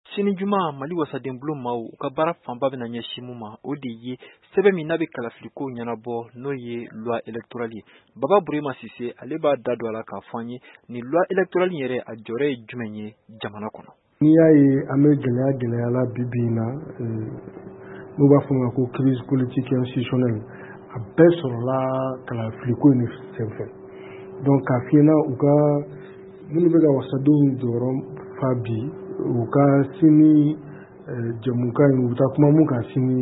Sini juma Mali wasaden bulu maaw u ka baara fanba bɛ na ɲɛsin mun ma o de ye sɛbɛn min n'a bɛ kalafiliko ɲɛnabɔ n'o ye loi électorale Baba Burema Sise ale b'a da don a la k'a fɔ an ye ni loi électorale yɛrɛ a jɔyɔrɔ ye jumɛn ye jamana kɔnɔ. N'i y'a ye an bɛ gɛlɛya la bi bi in na n'u b'a fɔ ma ko crise politique institutionnelle a bɛɛ sɔrɔla kalafiliko in senfɛ donc k'a f'i ɲɛna u ka minnu bɛ ka wasadenw jɔyɔrɔ fa bi u ka sini jɛmukan in u bɛ taa kuma mun kan sini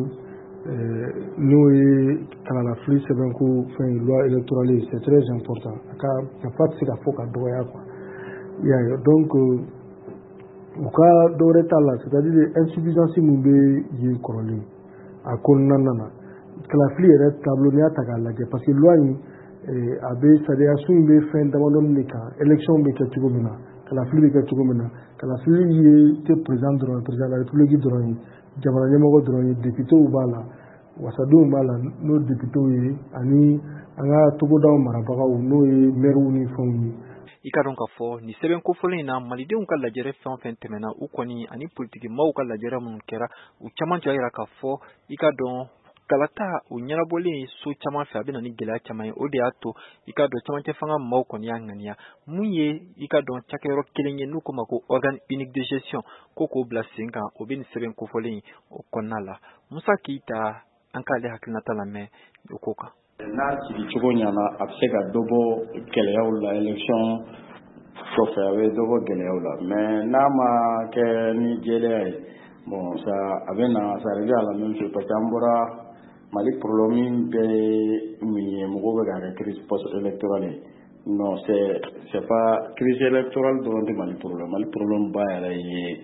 n'o ye kalanafili sɛbɛnko fɛn loi électorale c'est très important a ka nafa tɛ se ka fɔ ka dɔgɔya quoi donc u ka dɔwɛrɛ t'a la c'est-à-dire insuffisance min bɛ yen kɔrɔlen a kɔnɔna na kalafili yɛrɛ taabolo n'i y'a ta k'a lajɛ parce que loi in a bɛ sariya sun in bɛ fɛn damadɔni de kan élection bɛ kɛ cogo min na kalafili bɛ kɛ cogo min na kalafili ye tɛ président dɔrɔn président de la république dɔrɔn ye jamana ɲɛmɔgɔ dɔrɔn ye députéw b'a la wasadenw b'a la n'o députéw ye ani an ka togodaw marabagaw n'o ye maires ni fɛnw ye. I ka dɔn k'a fɔ ni sɛbɛn kofɔlen in na malidenw ka lajɛrɛ fɛn o fɛn tɛmɛna u kɔni ani politiki maaw ka lajɛrɛ minnu kɛra u caman jɔ yira k'a fɔ i ka dɔn kalata o ɲɛnabɔlen so caman fɛ a bɛ na ni gɛlɛya caman ye o de y'a to i ka dɔn camancɛ fanga maaw kɔni y'a ŋaniya mun ye i ka dɔn cakɛyɔrɔ kelen ye n'u ko ma ko organe unique de gestion ko k'o bila sen kan o bɛ ni sɛbɛn kofɔlen o kɔnɔna la Musa Keyita an k'ale hakilinata lamɛn o ko kan. N'a sigi cogo ɲana a bɛ se ka dɔ bɔ gɛlɛyaw la élection kɔfɛ a bɛ dɔ bɔ gɛlɛyaw la mais n'a ma kɛ ni jɛlenya ye bon ça a bɛ na ça revient à la même chose parce que an bɔra Mali problème bɛɛ min ye mɔgɔw bɛ ka kɛ crise post électorale non c'est pas crise électorale dɔrɔn tɛ Mali problème ba yɛrɛ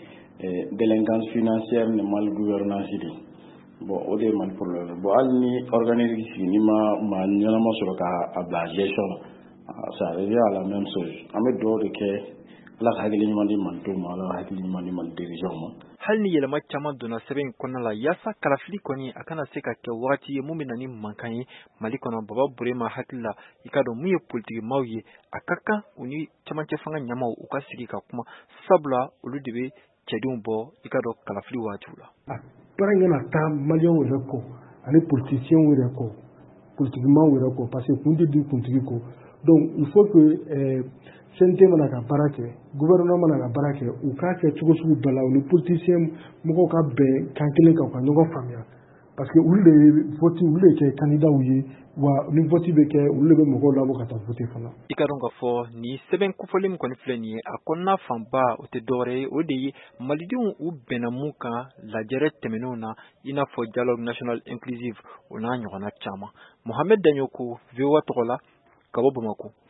ye délinquance financière ni mal gouvernance de bon o de ye Mali problème bon hali ni organisme sigi ni ma ɲɛnama sɔrɔ k'a bila gestion la ça revient à la même chose an bɛ dugawu de kɛ Ala ka hakili ɲuman di Malidenw ma Ala ka hakili ɲuman di Mali dirigeants ma. Hali ni yɛlɛma caman donna sɛbɛn in kɔnɔna la yaasa kalafili kɔni a kana se ka kɛ wagati ye mun bɛ na ni mankan ye Mali kɔnɔ Baba Burema hakili la i ka dɔn mun ye politiki maaw ye a ka kan u ni camancɛ fanga ɲɛmaaw u ka sigi ka kuma sabula olu de bɛ cɛdenw bɔ i ka dɔn kalafili waatiw la. Baara in kana taa maliyɛnw yɛrɛ kɔ ani politiciens yɛrɛ kɔ politiki maaw yɛrɛ kɔ parce que kun tɛ di kuntigi kɔ donc il faut que CNT mana ka baara kɛ gouvernement mana ka baara kɛ u k'a kɛ cogo sugu bɛɛ la u ni politiciens mɔgɔw ka bɛn kan kelen kan u ka ɲɔgɔn faamuya parce que olu de ye vote olu de kɛ candidat ye wa ni vote bɛ kɛ olu de bɛ mɔgɔw labɔ ka taa vote fana. I ka dɔn k'a fɔ ni sɛbɛn kofɔlen min kɔni filɛ nin ye a kɔnɔna fanba o tɛ dɔwɛrɛ ye o de ye malidenw u bɛnna mun kan lajɛrɛ tɛmɛnenw na i n'a fɔ dialogue national inclusive o n'a ɲɔgɔnna caman. Mohamed Daɲoko VOA tɔgɔ la ka bɔ Bamako.